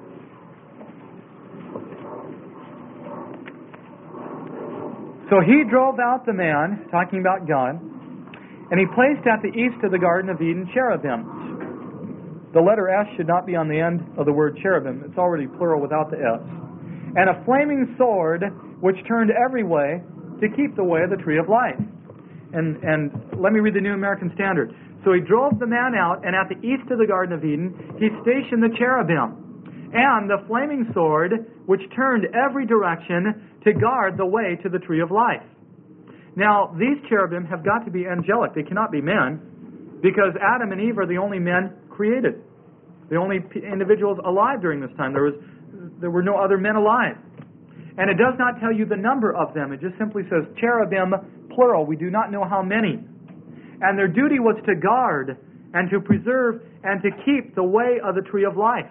So He drove out the man, talking about God, and He placed at the east of the Garden of Eden cherubims. The letter S should not be on the end of the word cherubim. It's already plural without the S. And a flaming sword which turned every way to keep the way of the tree of life. And let me read the New American Standard. So He drove the man out, and at the east of the Garden of Eden, He stationed the cherubim and the flaming sword which turned every direction to guard the way to the tree of life. Now, these cherubim have got to be angelic. They cannot be men, because Adam and Eve are the only men created, the only individuals alive during this time. There were no other men alive. And it does not tell you the number of them. It just simply says cherubim, plural. We do not know how many. And their duty was to guard and to preserve and to keep the way of the tree of life.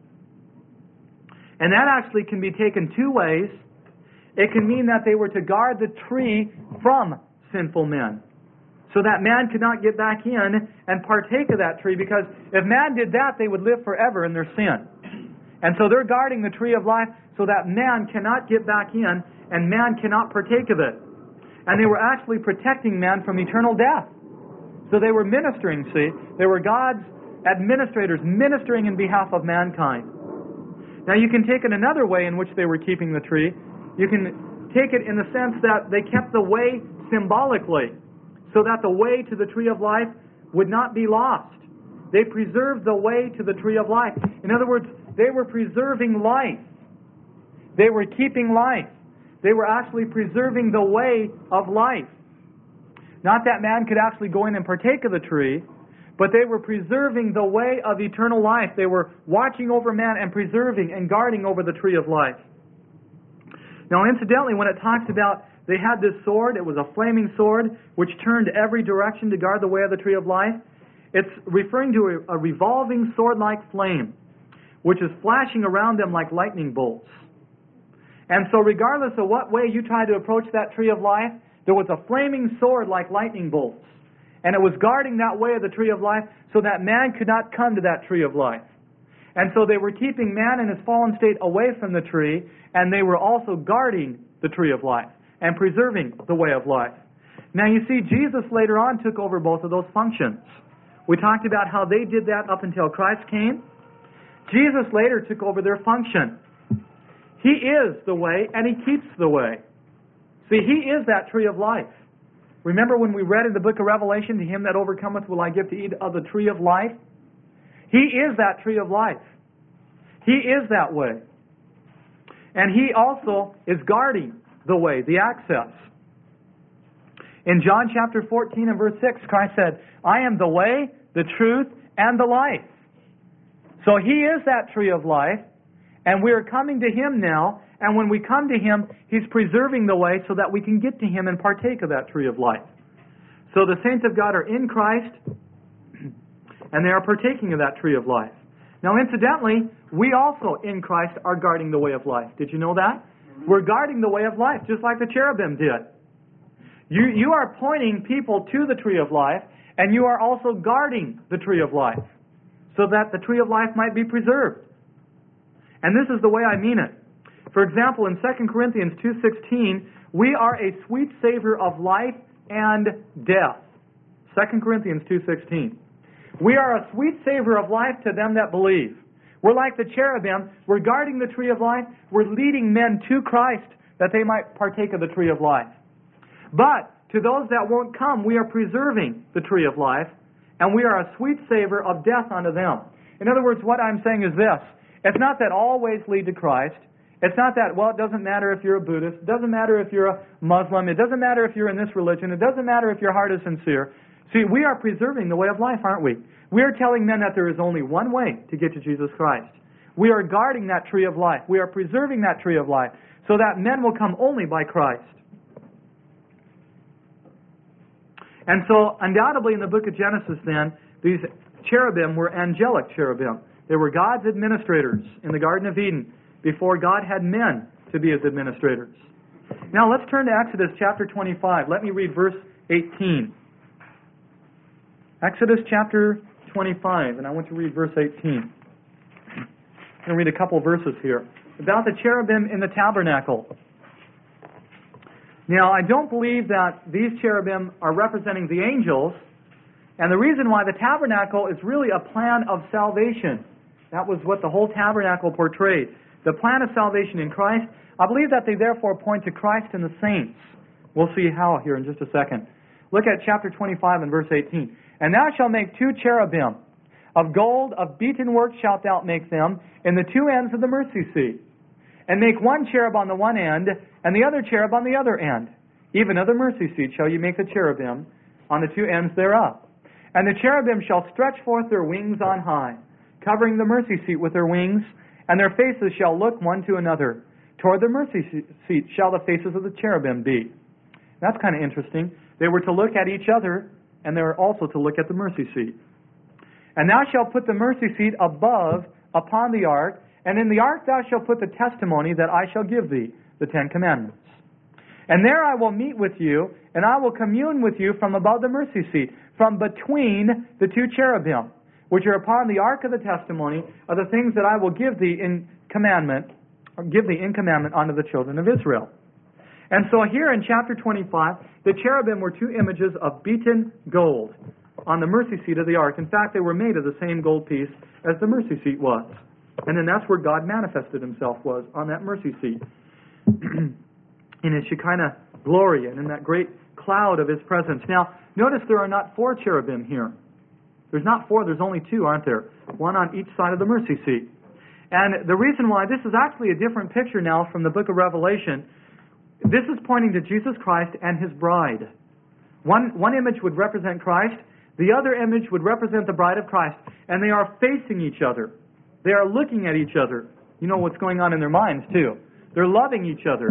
And that actually can be taken two ways. It can mean that they were to guard the tree from sinful men, so that man could not get back in and partake of that tree, because if man did that, they would live forever in their sin. And so they're guarding the tree of life so that man cannot get back in and man cannot partake of it. And they were actually protecting man from eternal death. So they were ministering, see? They were God's administrators ministering in behalf of mankind. Now you can take it another way in which they were keeping the tree. You can take it in the sense that they kept the way symbolically, so that the way to the tree of life would not be lost. They preserved the way to the tree of life. In other words, they were preserving life. They were keeping life. They were actually preserving the way of life. Not that man could actually go in and partake of the tree, but they were preserving the way of eternal life. They were watching over man and preserving and guarding over the tree of life. Now, incidentally, when it talks about they had this sword, it was a flaming sword which turned every direction to guard the way of the tree of life. It's referring to a revolving sword-like flame, which is flashing around them like lightning bolts. And so regardless of what way you try to approach that tree of life, there was a flaming sword like lightning bolts. And it was guarding that way of the tree of life so that man could not come to that tree of life. And so they were keeping man in his fallen state away from the tree, and they were also guarding the tree of life and preserving the way of life. Now you see, Jesus later on took over both of those functions. We talked about how they did that up until Christ came. Jesus later took over their function. He is the way, and He keeps the way. See, He is that tree of life. Remember when we read in the book of Revelation, to him that overcometh will I give to eat of the tree of life? He is that tree of life. He is that way. And He also is guarding the way, the access. In John chapter 14 and verse 6, Christ said, I am the way, the truth, and the life. So He is that tree of life, and we are coming to Him now, and when we come to Him, He's preserving the way so that we can get to Him and partake of that tree of life. So the saints of God are in Christ, and they are partaking of that tree of life. Now incidentally, we also in Christ are guarding the way of life. Did you know that? We're guarding the way of life, just like the cherubim did. You are pointing people to the tree of life, and you are also guarding the tree of life, so that the tree of life might be preserved. And this is the way I mean it. For example, in 2 Corinthians 2:16, we are a sweet savor of life and death. 2 Corinthians 2:16. We are a sweet savor of life to them that believe. We're like the cherubim. We're guarding the tree of life. We're leading men to Christ that they might partake of the tree of life. But to those that won't come, we are preserving the tree of life, and we are a sweet savor of death unto them. In other words, what I'm saying is this. It's not that all ways lead to Christ. It's not that, well, it doesn't matter if you're a Buddhist. It doesn't matter if you're a Muslim. It doesn't matter if you're in this religion. It doesn't matter if your heart is sincere. See, we are preserving the way of life, aren't we? We are telling men that there is only one way to get to Jesus Christ. We are guarding that tree of life. We are preserving that tree of life so that men will come only by Christ. And so, undoubtedly, in the book of Genesis, then, these cherubim were angelic cherubim. They were God's administrators in the Garden of Eden before God had men to be His administrators. Now, let's turn to Exodus chapter 25. Let me read verse 18. Exodus chapter 25, and I want to read verse 18. I'm going to read a couple verses here about the cherubim in the tabernacle. Now, I don't believe that these cherubim are representing the angels, and the reason why the tabernacle is really a plan of salvation. That was what the whole tabernacle portrayed. The plan of salvation in Christ. I believe that they therefore point to Christ and the saints. We'll see how here in just a second. Look at chapter 25 and verse 18. And thou shalt make 2 cherubim. Of gold, of beaten work shalt thou make them, in the 2 ends of the mercy seat. And make 1 cherub on the one end, and the other cherub on the other end. Even of the mercy seat shall you make the cherubim on the 2 ends thereof. And the cherubim shall stretch forth their wings on high, covering the mercy seat with their wings, and their faces shall look one to another. Toward the mercy seat shall the faces of the cherubim be. That's kind of interesting. They were to look at each other, and they were also to look at the mercy seat. And thou shalt put the mercy seat above upon the ark, and in the ark thou shalt put the testimony that I shall give thee, the 10 commandments. And there I will meet with you, and I will commune with you from above the mercy seat, from between the 2 cherubim, which are upon the ark of the testimony of the things that I will give thee in commandment, or give thee in commandment unto the children of Israel. And so here in chapter 25, the cherubim were 2 images of beaten gold on the mercy seat of the ark. In fact, they were made of the same gold piece as the mercy seat was. And then that's where God manifested Himself, was on that mercy seat. In His Shekinah glory and in that great cloud of His presence. Now, notice there are not 4 cherubim here. There's not 4, there's only 2, aren't there? 1 on each side of the mercy seat. And the reason why this is actually a different picture now from the book of Revelation, this is pointing to Jesus Christ and His bride. One image would represent Christ, the other image would represent the bride of Christ, and they are facing each other. They are looking at each other. You know what's going on in their minds, too. They're loving each other.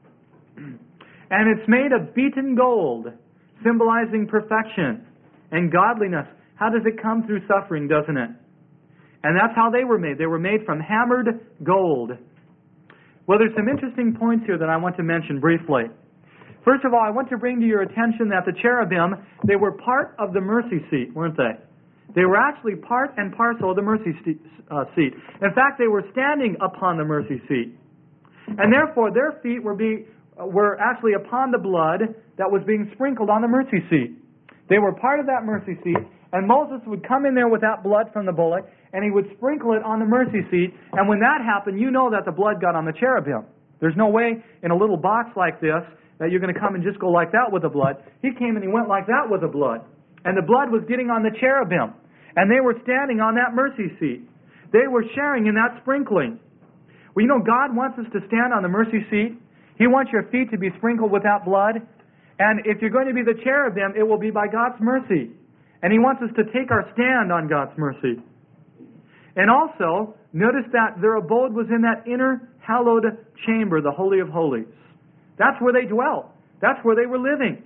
And it's made of beaten gold, symbolizing perfection and godliness. How does it come? Through suffering, doesn't it? And that's how they were made. They were made from hammered gold. Well, there's some interesting points here that I want to mention briefly. First of all, I want to bring to your attention that the cherubim, they were part of the mercy seat, weren't they? They were actually part and parcel of the mercy seat. In fact, they were standing upon the mercy seat. And therefore, their feet were actually upon the blood that was being sprinkled on the mercy seat. They were part of that mercy seat, and Moses would come in there with that blood from the bullock, and he would sprinkle it on the mercy seat, and when that happened, you know that the blood got on the cherubim. There's no way in a little box like this that you're going to come and just go like that with the blood. He came and he went like that with the blood, and the blood was getting on the cherubim, and they were standing on that mercy seat. They were sharing in that sprinkling. Well, you know, God wants us to stand on the mercy seat. He wants your feet to be sprinkled with that blood. And if you're going to be the cherubim, it will be by God's mercy. And He wants us to take our stand on God's mercy. And also, notice that their abode was in that inner hallowed chamber, the Holy of Holies. That's where they dwelt. That's where they were living.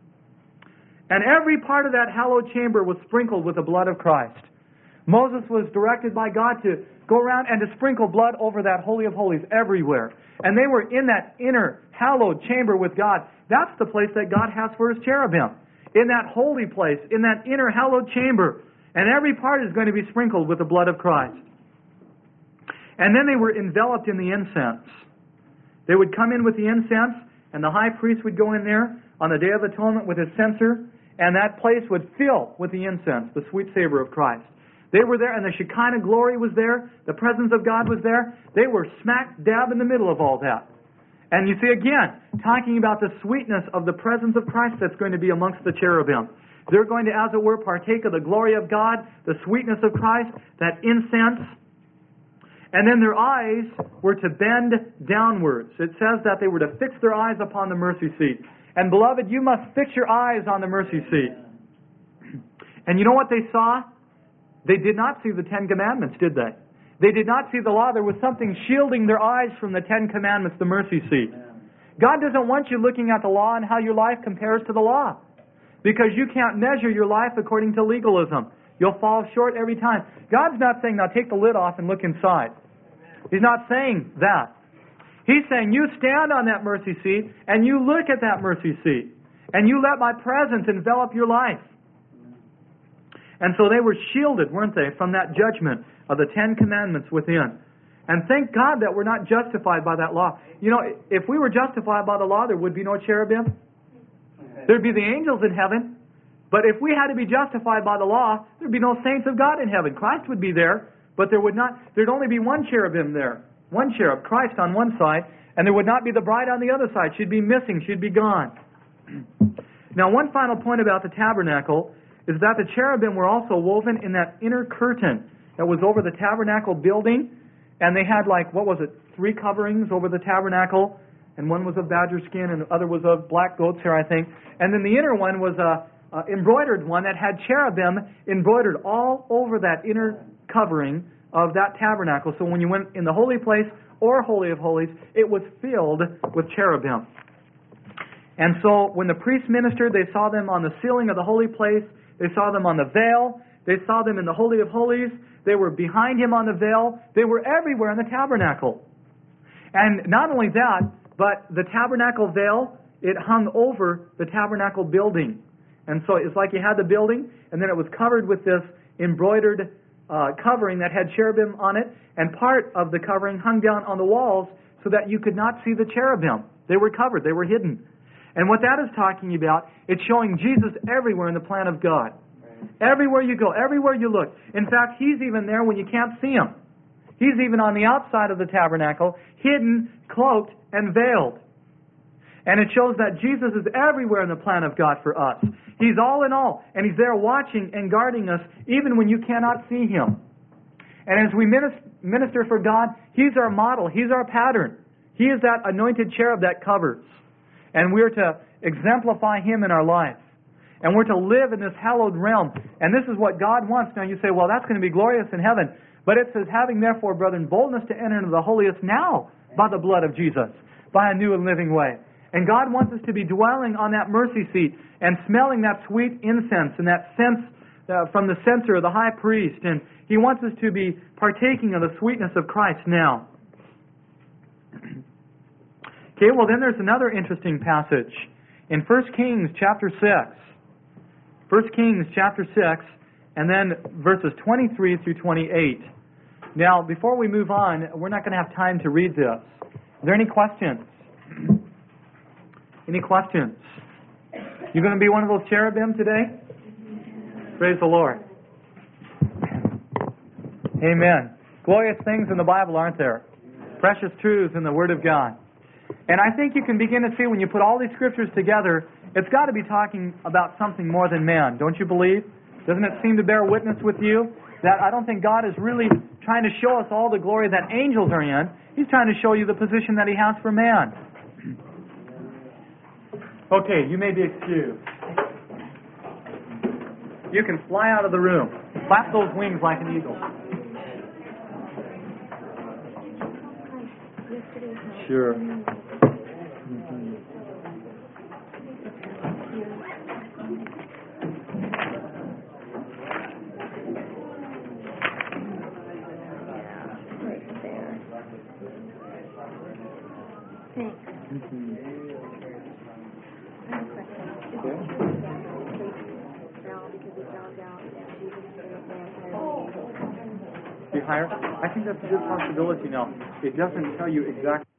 And every part of that hallowed chamber was sprinkled with the blood of Christ. Moses was directed by God to go around and to sprinkle blood over that Holy of Holies everywhere. And they were in that inner hallowed chamber with God. That's the place that God has for His cherubim. In that holy place, in that inner hallowed chamber. And every part is going to be sprinkled with the blood of Christ. And then they were enveloped in the incense. They would come in with the incense, and the high priest would go in there on the Day of Atonement with his censer, and that place would fill with the incense, the sweet savor of Christ. They were there, and the Shekinah glory was there. The presence of God was there. They were smack dab in the middle of all that. And you see, again, talking about the sweetness of the presence of Christ that's going to be amongst the cherubim. They're going to, as it were, partake of the glory of God, the sweetness of Christ, that incense. And then their eyes were to bend downwards. It says that they were to fix their eyes upon the mercy seat. And beloved, you must fix your eyes on the mercy seat. And you know what they saw? They did not see the Ten Commandments, did they? They did not see the law. There was something shielding their eyes from the Ten Commandments, the mercy seat. God doesn't want you looking at the law and how your life compares to the law. Because you can't measure your life according to legalism. You'll fall short every time. God's not saying, now take the lid off and look inside. He's not saying that. He's saying, you stand on that mercy seat and you look at that mercy seat. And you let my presence envelop your life. And so they were shielded, weren't they, from that judgment of the Ten Commandments within. And thank God that we're not justified by that law. You know, if we were justified by the law, there would be no cherubim. There'd be the angels in heaven. But if we had to be justified by the law, there'd be no saints of God in heaven. Christ would be there, but there'd only be one cherubim there. One cherub, Christ on one side, and there would not be the bride on the other side. She'd be missing. She'd be gone. Now, one final point about the tabernacle is that the cherubim were also woven in that inner curtain that was over the tabernacle building. And they had 3 coverings over the tabernacle. And one was of badger skin and the other was of black goat's hair, I think. And then the inner one was a embroidered one that had cherubim embroidered all over that inner covering of that tabernacle. So when you went in the holy place or Holy of Holies, it was filled with cherubim. And so when the priests ministered, they saw them on the ceiling of the holy place. They saw them on the veil. They saw them in the Holy of Holies. They were behind him on the veil. They were everywhere in the tabernacle. And not only that, but the tabernacle veil, it hung over the tabernacle building. And so it's like you had the building, and then it was covered with this embroidered covering that had cherubim on it, and part of the covering hung down on the walls so that you could not see the cherubim. They were covered. They were hidden. And what that is talking about, it's showing Jesus everywhere in the plan of God. Everywhere you go, everywhere you look. In fact, He's even there when you can't see Him. He's even on the outside of the tabernacle, hidden, cloaked, and veiled. And it shows that Jesus is everywhere in the plan of God for us. He's all in all, and He's there watching and guarding us even when you cannot see Him. And as we minister for God, He's our model. He's our pattern. He is that anointed cherub that covers. And we're to exemplify Him in our life. And we're to live in this hallowed realm. And this is what God wants. Now you say, well, that's going to be glorious in heaven. But it says, having therefore, brethren, boldness to enter into the holiest now by the blood of Jesus, by a new and living way. And God wants us to be dwelling on that mercy seat and smelling that sweet incense and that sense from the censer of the high priest. And He wants us to be partaking of the sweetness of Christ now. Okay, well then there's another interesting passage in 1 Kings chapter 6. 1 Kings chapter 6, and then verses 23 through 28. Now, before we move on, we're not going to have time to read this. Are there any questions? Any questions? You going to be one of those cherubim today? Praise the Lord. Amen. Glorious things in the Bible, aren't there? Precious truths in the Word of God. And I think you can begin to see when you put all these scriptures together, it's got to be talking about something more than man. Don't you believe? Doesn't it seem to bear witness with you that I don't think God is really trying to show us all the glory that angels are in. He's trying to show you the position that He has for man. Okay, you may be excused. You can fly out of the room. Flap those wings like an eagle. Sure. Be higher? I think that's a good possibility now. It doesn't tell you exactly.